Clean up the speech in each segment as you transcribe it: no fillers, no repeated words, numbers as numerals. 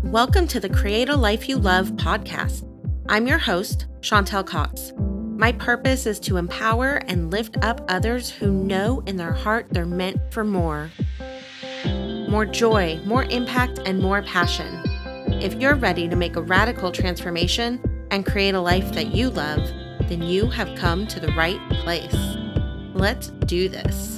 Welcome to the Create a Life You Love podcast. I'm your host, Chantel Cox. My purpose is to empower and lift up others who know in their heart they're meant for more. More joy, more impact, and more passion. If you're ready to make a radical transformation and create a life that you love, then you have come to the right place. Let's do this.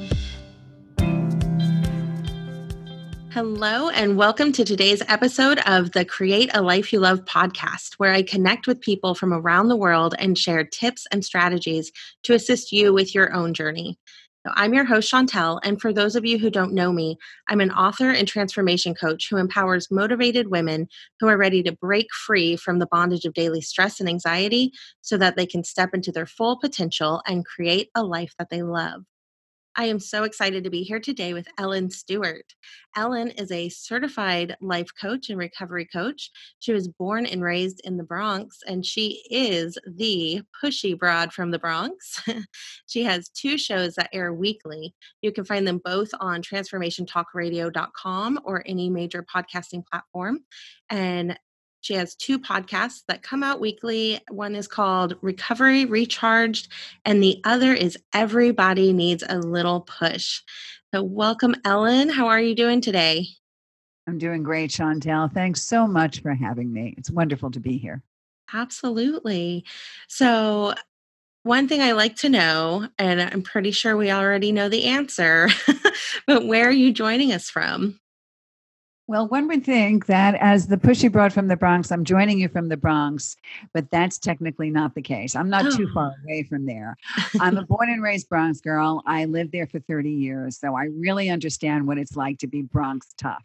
Hello, and welcome to today's episode of the Create a Life You Love podcast, where I connect with people from around the world and share tips and strategies to assist you with your own journey. So I'm your host, Chantel, and for those of you who don't know me, I'm an author and transformation coach who empowers motivated women who are ready to break free from the bondage of daily stress and anxiety so that they can step into their full potential and create a life that they love. I am so excited to be here today with Ellen Stewart. Ellen is a certified life coach and recovery coach. She was born and raised in the Bronx, and she is the pushy broad from the Bronx. She has two shows that air weekly. You can find them both on transformationtalkradio.com or any major podcasting platform. And she has two podcasts that come out weekly. One is called Recovery Recharged, and the other is Everybody Needs a Little Push. So, welcome, Ellen. How are you doing today? I'm doing great, Chantel. Thanks so much for having me. It's wonderful to be here. Absolutely. So, one thing I like to know, and I'm pretty sure we already know the answer, but where are you joining us from? Well, one would think that as the pushy broad from the Bronx, I'm joining you from the Bronx, but that's technically not the case. I'm not too far away from there. I'm a born and raised Bronx girl. I lived there for 30 years, so I really understand what it's like to be Bronx tough.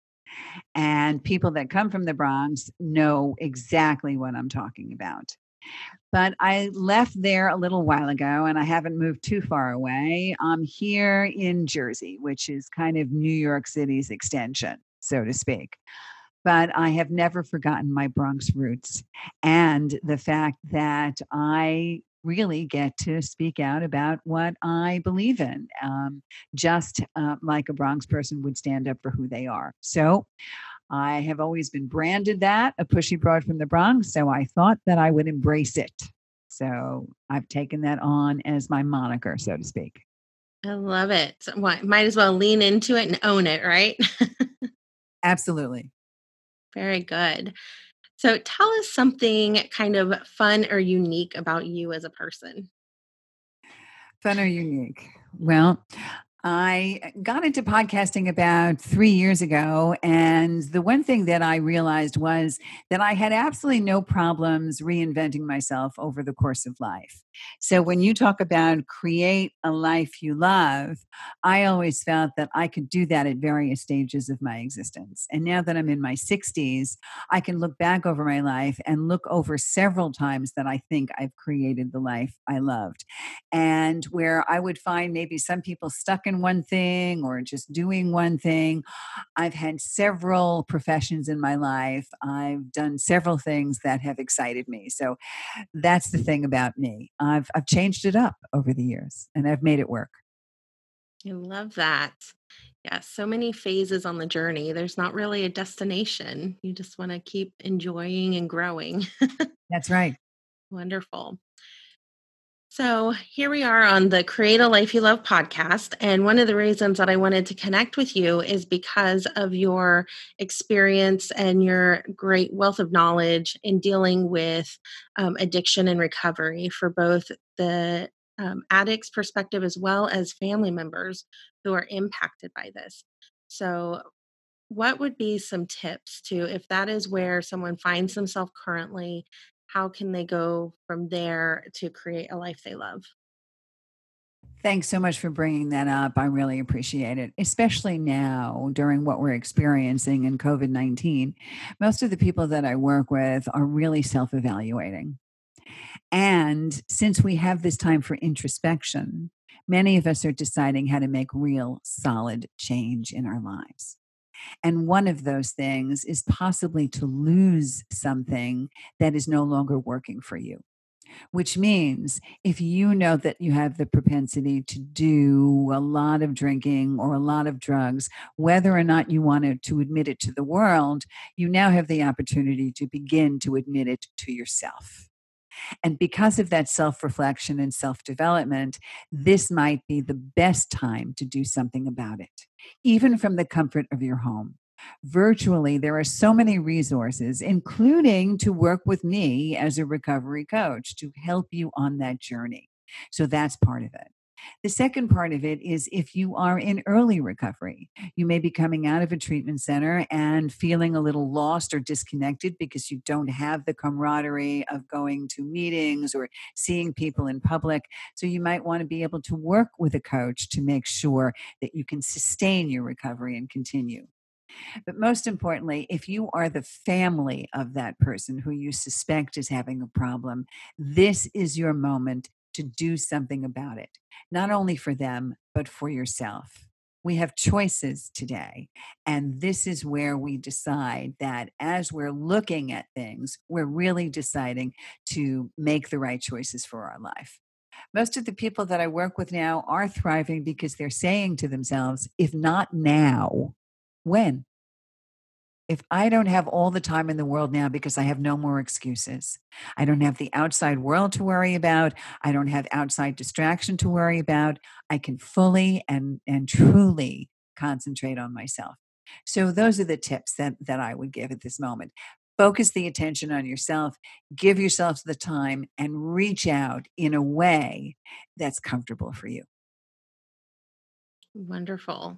And people that come from the Bronx know exactly what I'm talking about. But I left there a little while ago and I haven't moved too far away. I'm here in Jersey, which is kind of New York City's extension, so to speak. But I have never forgotten my Bronx roots and the fact that I really get to speak out about what I believe in, just like a Bronx person would stand up for who they are. So I have always been branded that, a pushy broad from the Bronx. So I thought that I would embrace it. So I've taken that on as my moniker, so to speak. I love it. Might as well lean into it and own it, right? Absolutely. Very good. So tell us something kind of fun or unique about you as a person. Fun or unique? Well, I got into podcasting about 3 years ago. And the one thing that I realized was that I had absolutely no problems reinventing myself over the course of life. So when you talk about create a life you love, I always felt that I could do that at various stages of my existence. And now that I'm in my 60s, I can look back over my life and look over several times that I think I've created the life I loved. And where I would find maybe some people stuck in one thing or just doing one thing. I've had several professions in my life. I've done several things that have excited me. So that's the thing about me. I've changed it up over the years and I've made it work. I love that. Yeah, so many phases on the journey. There's not really a destination. You just want to keep enjoying and growing. That's right. Wonderful. So, here we are on the Create a Life You Love podcast. And one of the reasons that I wanted to connect with you is because of your experience and your great wealth of knowledge in dealing with addiction and recovery for both the addict's perspective as well as family members who are impacted by this. So, what would be some tips to, if that is where someone finds themselves currently, how can they go from there to create a life they love? Thanks so much for bringing that up. I really appreciate it, especially now during what we're experiencing in COVID 19. Most of the people that I work with are really self evaluating. And since we have this time for introspection, many of us are deciding how to make real solid change in our lives. And one of those things is possibly to lose something that is no longer working for you. which means if you know that you have the propensity to do a lot of drinking or a lot of drugs, whether or not you wanted to admit it to the world, you now have the opportunity to begin to admit it to yourself. And because of that self reflection and self development, this might be the best time to do something about it, even from the comfort of your home. Virtually, there are so many resources, including to work with me as a recovery coach to help you on that journey. So that's part of it. The second part of it is if you are in early recovery, you may be coming out of a treatment center and feeling a little lost or disconnected because you don't have the camaraderie of going to meetings or seeing people in public. So you might want to be able to work with a coach to make sure that you can sustain your recovery and continue. But most importantly, if you are the family of that person who you suspect is having a problem, this is your moment to do something about it, not only for them, but for yourself. We have choices today. And this is where we decide that as we're looking at things, we're really deciding to make the right choices for our life. Most of the people that I work with now are thriving because they're saying to themselves, if not now, when? If I don't have all the time in the world now because I have no more excuses, I don't have the outside world to worry about, I don't have outside distraction to worry about, I can fully and truly concentrate on myself. So those are the tips that I would give at this moment. Focus the attention on yourself, give yourself the time, and reach out in a way that's comfortable for you. Wonderful.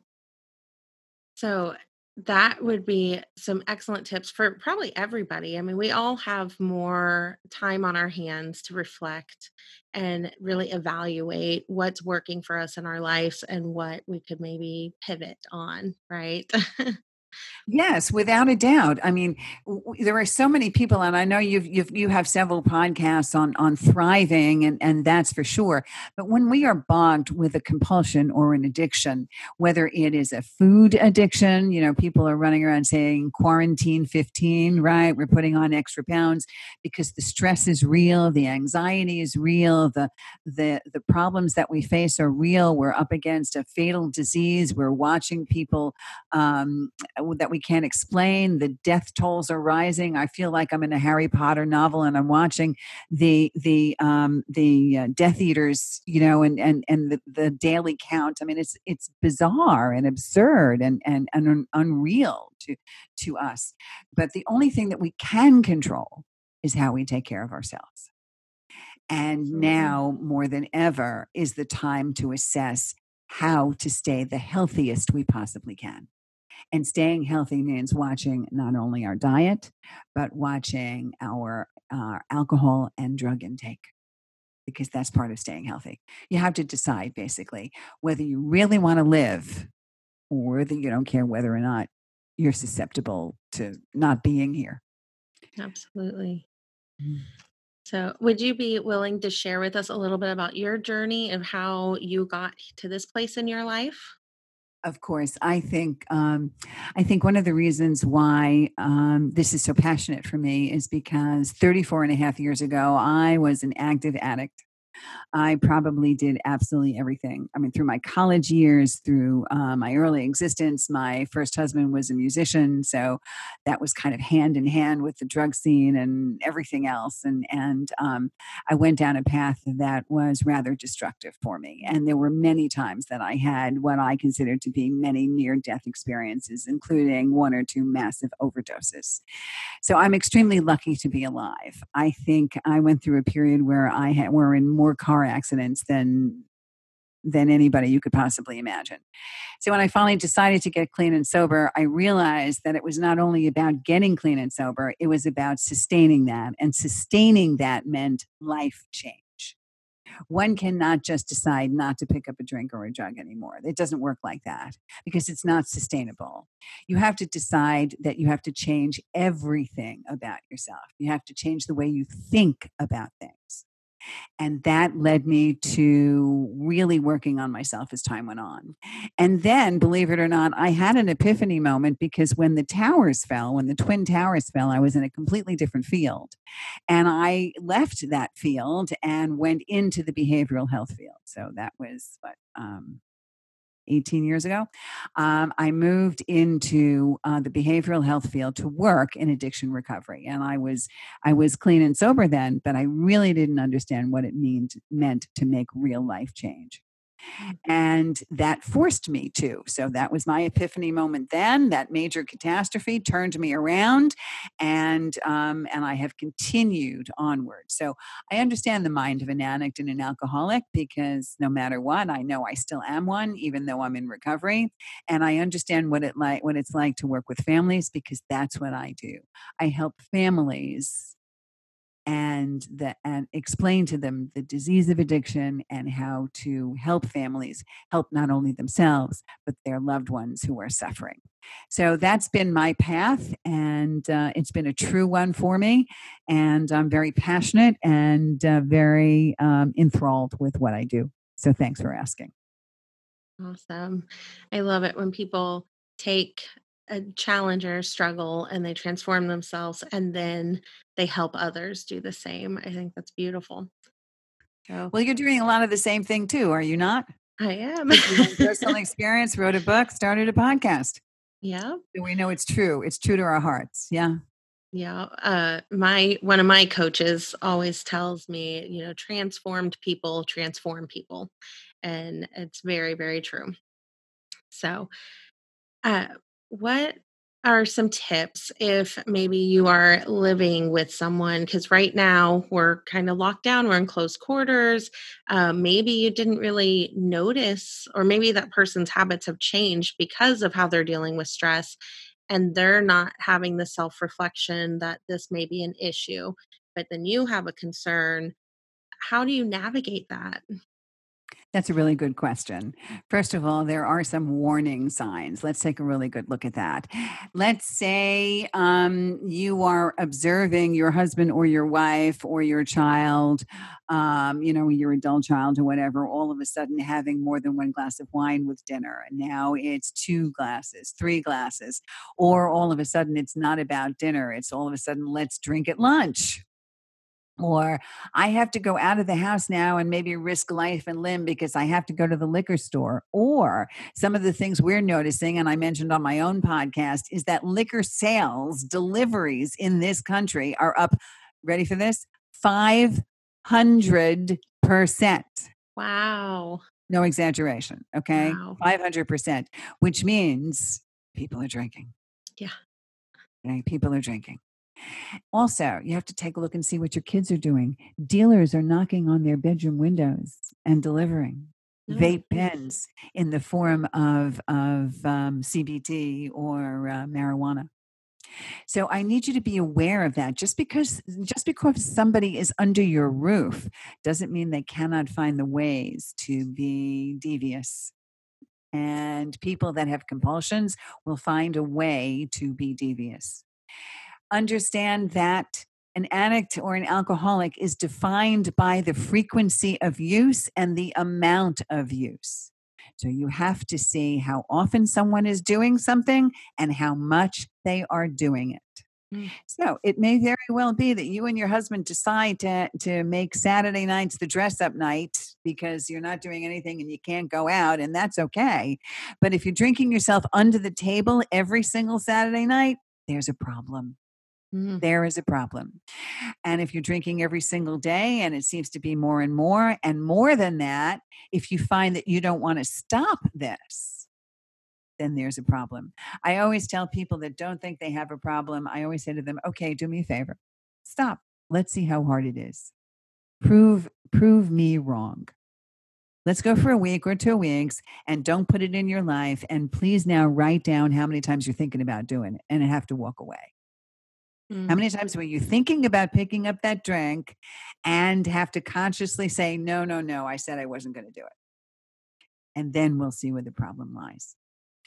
So that would be some excellent tips for probably everybody. I mean, we all have more time on our hands to reflect and really evaluate what's working for us in our lives and what we could maybe pivot on, right? Yes, without a doubt. I mean, there are so many people, and I know you have several podcasts on thriving, and that's for sure. But when we are bogged with a compulsion or an addiction, whether it is a food addiction, people are running around saying quarantine 15, right? We're putting on extra pounds because the stress is real, the anxiety is real, the problems that we face are real. We're up against a fatal disease. We're watching people that we can't explain. The death tolls are rising. I feel like I'm in a Harry Potter novel and I'm watching the Death Eaters, and the daily count. I mean, it's bizarre and absurd and unreal to us. But the only thing that we can control is how we take care of ourselves. And Absolutely. now more than ever is the time to assess how to stay the healthiest we possibly can. And staying healthy means watching not only our diet, but watching our alcohol and drug intake, because that's part of staying healthy. You have to decide basically whether you really want to live or whether you don't care whether or not you're susceptible to not being here. Absolutely. Mm. So, would you be willing to share with us a little bit about your journey of how you got to this place in your life? Of course, I think one of the reasons why this is so passionate for me is because 34 and a half years ago, I was an active addict. I probably did absolutely everything. I mean, through my college years, through my early existence, my first husband was a musician, so that was kind of hand in hand with the drug scene and everything else. And I went down a path that was rather destructive for me. And there were many times that I had what I considered to be many near death experiences, including one or two massive overdoses. So I'm extremely lucky to be alive. I think I went through a period where were in more car accidents than anybody you could possibly imagine. So when I finally decided to get clean and sober, I realized that it was not only about getting clean and sober, it was about sustaining that. And sustaining that meant life change. One cannot just decide not to pick up a drink or a drug anymore. It doesn't work like that because it's not sustainable. You have to decide that you have to change everything about yourself. You have to change the way you think about things. And that led me to really working on myself as time went on. And then, believe it or not, I had an epiphany moment because when the Twin Towers fell, I was in a completely different field. And I left that field and went into the behavioral health field. So that was 18 years ago. I moved into the behavioral health field to work in addiction recovery, and I was clean and sober then, but I really didn't understand what it meant to make real life change. And that forced me to. So that was my epiphany moment then. That major catastrophe turned me around, and I have continued onward. So I understand the mind of an addict and an alcoholic because no matter what, I know I still am one, even though I'm in recovery. And I understand what it's like to work with families because that's what I do. I help families and explain to them the disease of addiction and how to help families help not only themselves but their loved ones who are suffering. So that's been my path, and it's been a true one for me. And I'm very passionate and very enthralled with what I do. So thanks for asking. Awesome. I love it when people take a challenge or a struggle and they transform themselves and then they help others do the same. I think that's beautiful. So Well, you're doing a lot of the same thing too, are you not? I am. Took your own personal experience, wrote a book, started a podcast. Yeah. So we know it's true. It's true to our hearts. Yeah. Yeah. My one of my coaches always tells me, transformed people transform people. And it's very, very true. So Uh, what are some tips if maybe you are living with someone? Because right now we're kind of locked down, we're in close quarters. Maybe you didn't really notice, or maybe that person's habits have changed because of how they're dealing with stress, and they're not having the self reflection that this may be an issue. But then you have a concern. How do you navigate that? That's a really good question. First of all, there are some warning signs. Let's take a really good look at that. Let's say you are observing your husband or your wife or your child, your adult child or whatever, all of a sudden having more than one glass of wine with dinner. And now it's two glasses, three glasses. Or all of a sudden it's not about dinner. It's all of a sudden, let's drink at lunch. Or I have to go out of the house now and maybe risk life and limb because I have to go to the liquor store. Or some of the things we're noticing, and I mentioned on my own podcast, is that liquor sales deliveries in this country are up, ready for this? 500%. Wow. No exaggeration. Okay. Wow. 500%, which means people are drinking. Yeah. Okay? People are drinking. Also, you have to take a look and see what your kids are doing. Dealers are knocking on their bedroom windows and delivering Oh my vape goodness. pens in the form of CBD or marijuana. So I need you to be aware of that. Just because somebody is under your roof doesn't mean they cannot find the ways to be devious. And people that have compulsions will find a way to be devious. Understand that an addict or an alcoholic is defined by the frequency of use and the amount of use. So you have to see how often someone is doing something and how much they are doing it. Mm. So it may very well be that you and your husband decide to make Saturday nights the dress up night because you're not doing anything and you can't go out, and that's okay. But if you're drinking yourself under the table every single Saturday night, there's a problem. Mm. There is a problem. And if you're drinking every single day and it seems to be more and more than that, if you find that you don't want to stop this, then there's a problem. I always tell people that don't think they have a problem, I always say to them, okay, do me a favor. Stop. Let's see how hard it is. Prove me wrong. Let's go for a week or 2 weeks and don't put it in your life. And please now write down how many times you're thinking about doing it and have to walk away. How Mm. many times were you thinking about picking up that drink and have to consciously say, no, no, no, I said I wasn't going to do it. And then we'll see where the problem lies.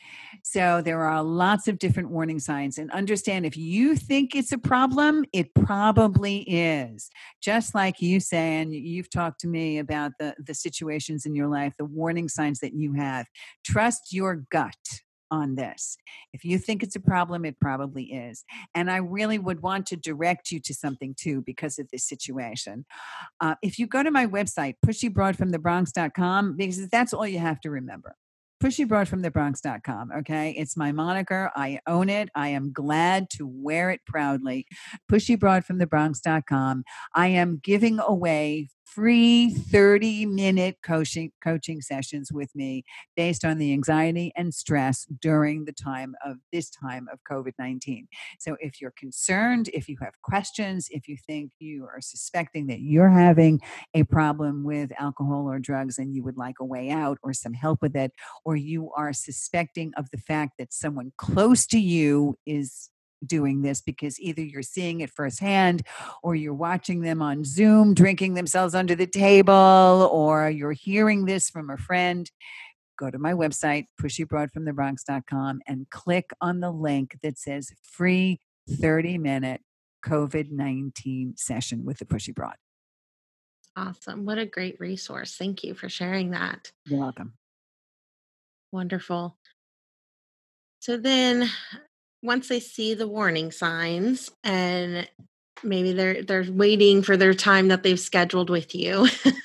So there are lots of different warning signs, and understand if you think it's a problem, it probably is. Just like you say, and you've talked to me about the situations in your life, the warning signs that you have. Trust your gut on this. If you think it's a problem, it probably is. And I really would want to direct you to something too because of this situation. If you go to my website, pushybroadfromthebronx.com, because that's all you have to remember. Pushybroadfromthebronx.com. Okay. It's my moniker. I own it. I am glad to wear it proudly. Pushybroadfromthebronx.com. I am giving away free 30-minute coaching sessions with me based on the anxiety and stress during the time of COVID-19. So if you're concerned, if you have questions, if you think you are suspecting that you're having a problem with alcohol or drugs and you would like a way out or some help with it, or you are suspecting of the fact that someone close to you is doing this because either you're seeing it firsthand or you're watching them on Zoom drinking themselves under the table, or you're hearing this from a friend, go to my website, pushybroadfromthebronx.com, and click on the link that says free 30-minute COVID-19 session with the Pushy Broad. Awesome. What a great resource. Thank you for sharing that. You're welcome. Wonderful. So then once they see the warning signs and maybe they're waiting for their time that they've scheduled with you,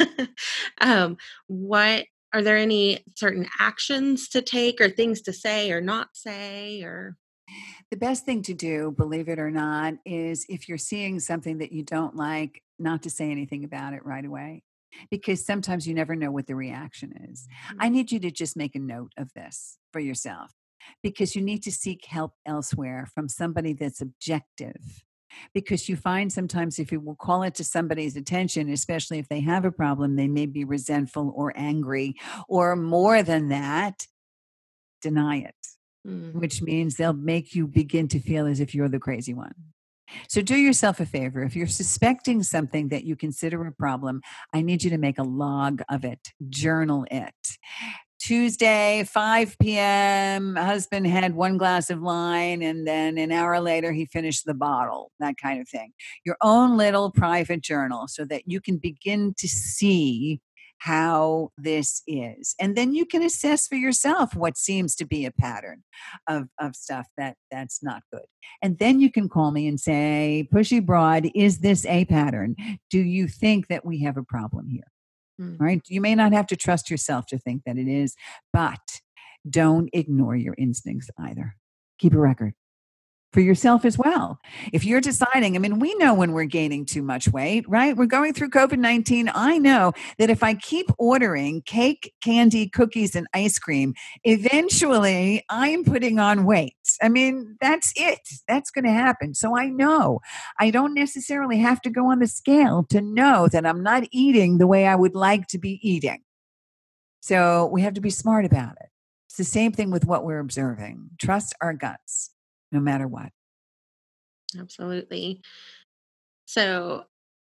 what are there any certain actions to take or things to say or not say or The best thing to do, believe it or not, is if you're seeing something that you don't like, not to say anything about it right away, because sometimes you never know what the reaction is. I need you to just make a note of this for yourself because you need to seek help elsewhere from somebody that's objective. Because you find sometimes if you will call it to somebody's attention, especially if they have a problem, they may be resentful or angry, or more than that, deny it, which means they'll make you begin to feel as if you're the crazy one. So do yourself a favor. If you're suspecting something that you consider a problem, I need you to make a log of it, journal it. Tuesday, 5 p.m., husband had one glass of wine, and then an hour later, he finished the bottle, that kind of thing. Your own little private journal so that you can begin to see how this is. And then you can assess for yourself what seems to be a pattern of stuff that's not good. And then you can call me and say, Pushy Broad, is this a pattern? Do you think that we have a problem here? Right? You may not have to trust yourself to think that it is, but don't ignore your instincts either. Keep a record for yourself as well. If you're deciding, I mean, we know when we're gaining too much weight, right? We're going through COVID-19. I know that if I keep ordering cake, candy, cookies, and ice cream, eventually I'm putting on weight. I mean, that's it. That's going to happen. So I know I don't necessarily have to go on the scale to know that I'm not eating the way I would like to be eating. So we have to be smart about it. It's the same thing with what we're observing. Trust our guts. No matter what. Absolutely. So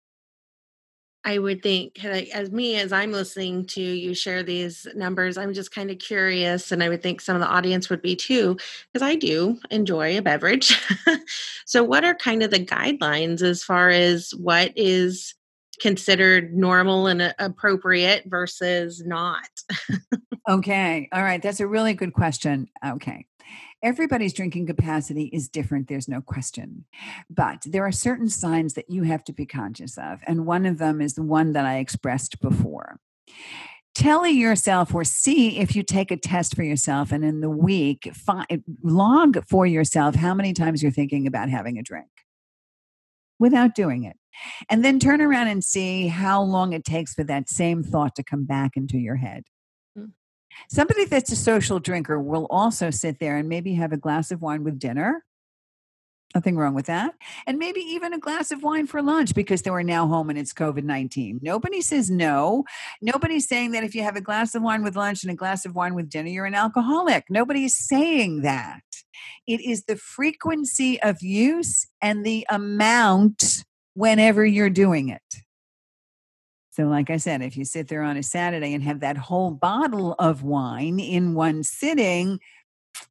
I would think like, as I'm listening to you share these numbers, I'm just kind of curious, and I would think some of the audience would be too, because I do enjoy a beverage. So what are kind of the guidelines as far as what is considered normal and appropriate versus not? Okay. All right. That's a really good question. Okay. Everybody's drinking capacity is different. There's no question. But there are certain signs that you have to be conscious of. And one of them is the one that I expressed before. Tell yourself or see if you take a test for yourself and in the week, log for yourself how many times you're thinking about having a drink without doing it. And then turn around and see how long it takes for that same thought to come back into your head. Somebody that's a social drinker will also sit there and maybe have a glass of wine with dinner. Nothing wrong with that. And maybe even a glass of wine for lunch because they were now home and it's COVID-19. Nobody says no. Nobody's saying that if you have a glass of wine with lunch and a glass of wine with dinner, you're an alcoholic. Nobody's saying that. It is the frequency of use and the amount whenever you're doing it. So like I said, if you sit there on a Saturday and have that whole bottle of wine in one sitting,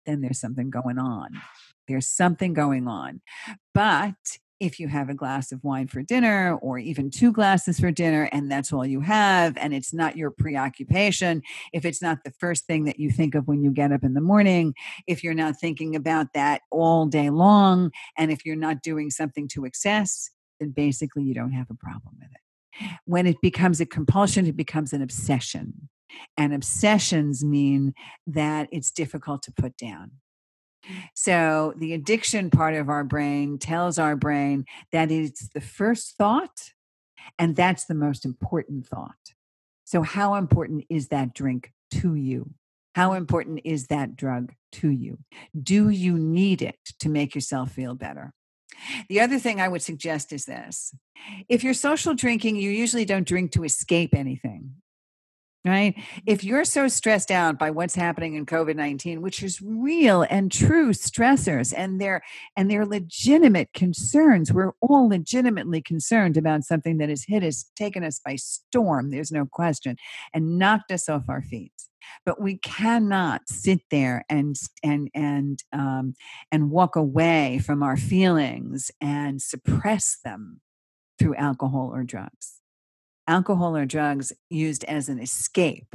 then there's something going on. There's something going on. But if you have a glass of wine for dinner or even 2 glasses for dinner and that's all you have and it's not your preoccupation, if it's not the first thing that you think of when you get up in the morning, if you're not thinking about that all day long, and if you're not doing something to excess, then basically you don't have a problem with it. When it becomes a compulsion, it becomes an obsession. And obsessions mean that it's difficult to put down. So the addiction part of our brain tells our brain that it's the first thought and that's the most important thought. So how important is that drink to you? How important is that drug to you? Do you need it to make yourself feel better? The other thing I would suggest is this. If you're social drinking, you usually don't drink to escape anything. Right? If you're so stressed out by what's happening in COVID-19, which is real and true stressors, and they're legitimate concerns. We're all legitimately concerned about something that has hit us, taken us by storm, there's no question, and knocked us off our feet. But we cannot sit there and walk away from our feelings and suppress them through alcohol or drugs. Alcohol or drugs used as an escape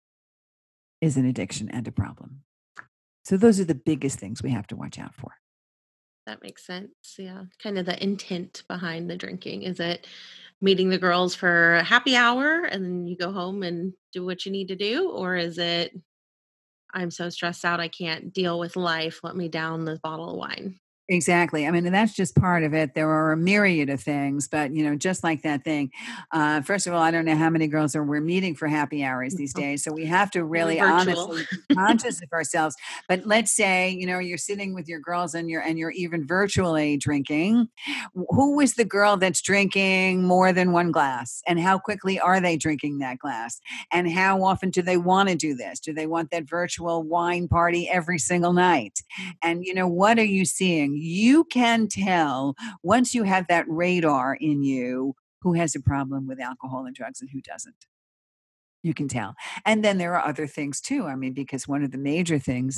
is an addiction and a problem. So those are the biggest things we have to watch out for. That makes sense. Yeah. Kind of the intent behind the drinking. Is it meeting the girls for a happy hour and then you go home and do what you need to do? Or is it, I'm so stressed out, I can't deal with life. Let me down this bottle of wine. Exactly. I mean, and that's just part of it. There are a myriad of things, but just like that thing. First of all, I don't know how many girls we're meeting for happy hours these days. So we have to really honestly be conscious of ourselves. But let's say, you're sitting with your girls and you're even virtually drinking. Who is the girl that's drinking more than one glass? And how quickly are they drinking that glass? And how often do they want to do this? Do they want that virtual wine party every single night? And what are you seeing? You can tell once you have that radar in you who has a problem with alcohol and drugs and who doesn't. You can tell. And then there are other things too. I mean, because one of the major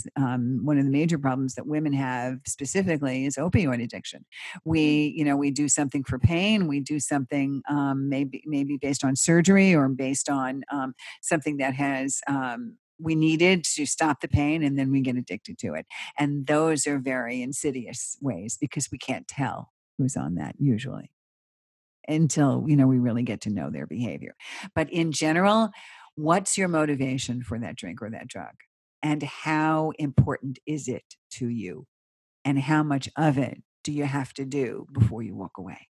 problems that women have specifically is opioid addiction. We do something for pain. We do something maybe based on surgery or based on something that has we needed to stop the pain, and then we get addicted to it. And those are very insidious ways because we can't tell who's on that usually until, we really get to know their behavior. But in general, what's your motivation for that drink or that drug? And how important is it to you? And how much of it do you have to do before you walk away?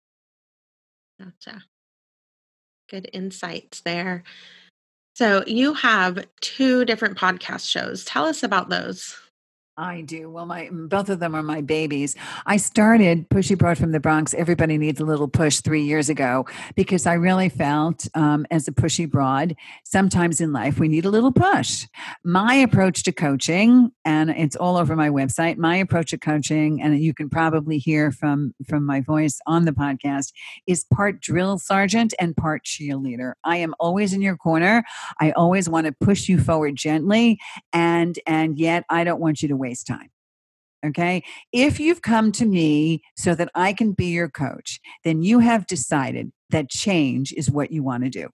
Gotcha. Good insights there. So you have 2 different podcast shows. Tell us about those. I do. Well, both of them are my babies. I started Pushy Broad from the Bronx. Everybody Needs a Little Push 3 years ago because I really felt as a pushy broad, sometimes in life we need a little push. My approach to coaching, and it's all over my website, my approach to coaching, and you can probably hear from my voice on the podcast, is part drill sergeant and part cheerleader. I am always in your corner. I always want to push you forward gently, and yet I don't want you to waste time. Okay. If you've come to me so that I can be your coach, then you have decided that change is what you want to do.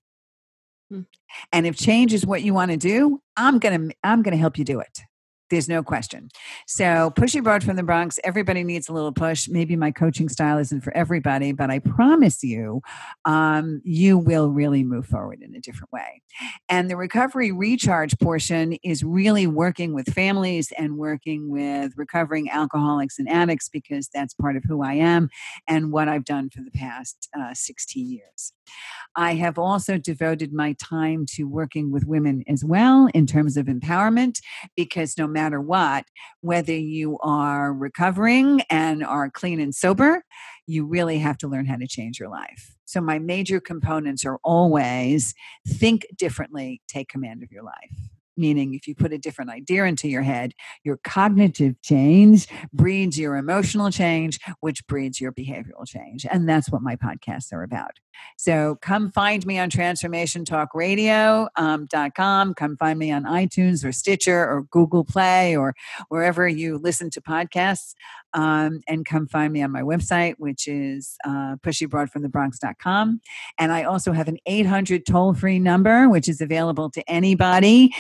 And if change is what you want to do, I'm going to help you do it. There's no question. So Pushy Broad from the Bronx, everybody needs a little push. Maybe my coaching style isn't for everybody, but I promise you, you will really move forward in a different way. And the recovery recharge portion is really working with families and working with recovering alcoholics and addicts because that's part of who I am and what I've done for the past 16 years. I have also devoted my time to working with women as well in terms of empowerment, because no matter what, whether you are recovering and are clean and sober, you really have to learn how to change your life. So my major components are always think differently, take command of your life. Meaning if you put a different idea into your head, your cognitive change breeds your emotional change, which breeds your behavioral change. And that's what my podcasts are about. So come find me on transformationtalkradio.com. Come find me on iTunes or Stitcher or Google Play or wherever you listen to podcasts. And come find me on my website, which is pushybroadfromthebronx.com. And I also have an 800 toll-free number, which is available to anybody,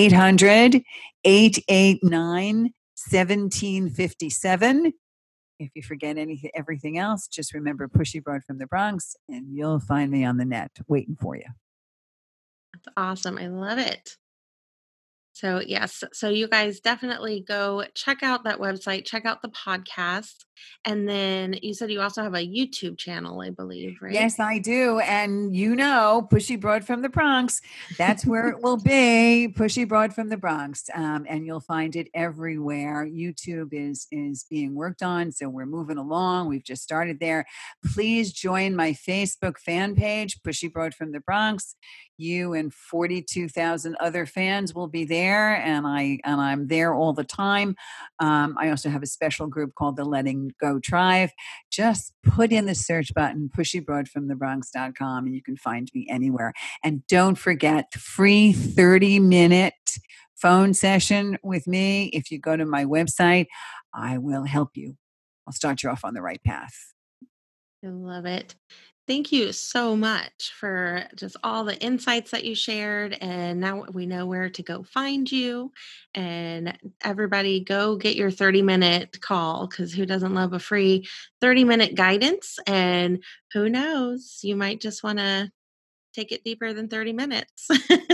800-889-1757. If you forget everything else, just remember Pushy Broad from the Bronx, and you'll find me on the net waiting for you. That's awesome. I love it. So yes, so you guys definitely go check out that website, check out the podcast. And then you said you also have a YouTube channel, I believe, right? Yes, I do. And Pushy Broad from the Bronx, that's where it will be, Pushy Broad from the Bronx. And you'll find it everywhere. YouTube is being worked on, so we're moving along. We've just started there. Please join my Facebook fan page, Pushy Broad from the Bronx. You and 42,000 other fans will be there, and I'm there all the time. I also have a special group called the Letting Go Tribe. Just put in the search button, pushybroadfromthebronx.com, and you can find me anywhere. And don't forget, free 30-minute phone session with me. If you go to my website, I will help you. I'll start you off on the right path. I love it. Thank you so much for just all the insights that you shared. And now we know where to go find you. And everybody go get your 30-minute call, because who doesn't love a free 30-minute guidance? And who knows, you might just want to take it deeper than 30 minutes.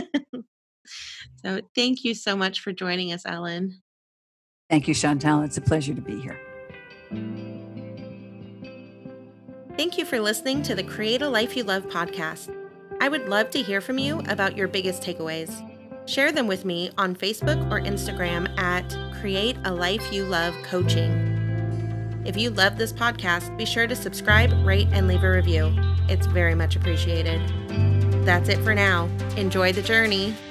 So thank you so much for joining us, Ellen. Thank you, Chantal. It's a pleasure to be here. Thank you for listening to the Create a Life You Love podcast. I would love to hear from you about your biggest takeaways. Share them with me on Facebook or Instagram at Create a Life You Love Coaching. If you love this podcast, be sure to subscribe, rate, and leave a review. It's very much appreciated. That's it for now. Enjoy the journey.